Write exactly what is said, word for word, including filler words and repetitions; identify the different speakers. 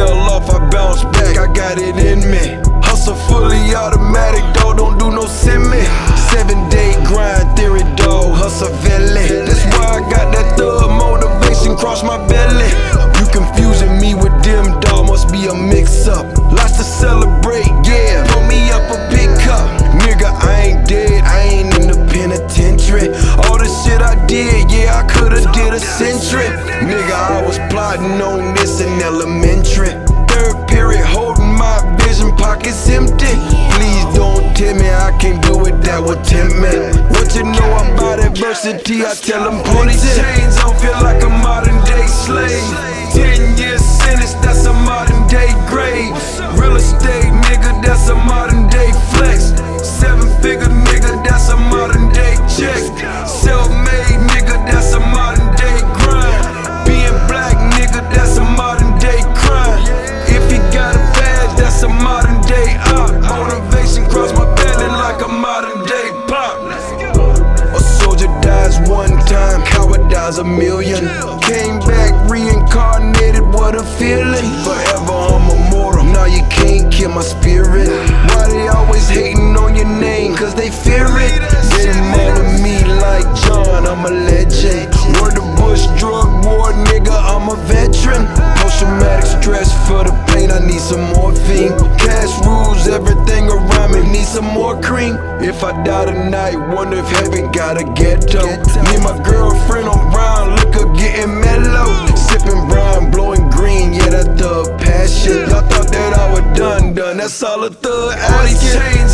Speaker 1: fell off, I bounced back, I got it in me. Hustle fully automatic, dog, don't do no semi. Seven day grind theory, dog, hustle valley. That's why I got that thug motivation cross my belly. You confusing me with them, dog, must be a mix up. Lots to celebrate, yeah, pull me up a big cup. Nigga, I ain't dead, I ain't in the penitentiary. All the shit I did, yeah, I could've did a century. Nigga, I was plotting on this in elementary. Third period, holding my vision, pockets empty. Please don't tell me I can't do it, that would tempt me. What you know about adversity, I tell them pull these chains on, feel like a modern day slave. Ten years sentence, that's a modern day grave. Real estate, nigga, that's a modern day flex. Seven figure, nigga, that's a modern day check. Self-made, nigga, that's a modern day grind. Being black, nigga, that's a modern day crime. If you got a badge, that's a modern day op. Motivation cross my belly like a modern day pop. A soldier dies one time, coward dies a million. Came back reincarnated, what a feeling. Forever I'm immortal, now you can't kill my spirit. Why they always hating on your name, cause they fear it. They molding me like John, I'm a legend. Word the Bush drug war, nigga, I'm a veteran. Post-traumatic stress for the pain, I need some morphine. Cash rules everything around me, need some more cream. If I die tonight, wonder if heaven got a ghetto. Me and my girlfriend on brown liquor getting mellow. Sipping brown, blowing green, yeah, that thug passion. Y'all thought that I was done, done, that's all a thug asking.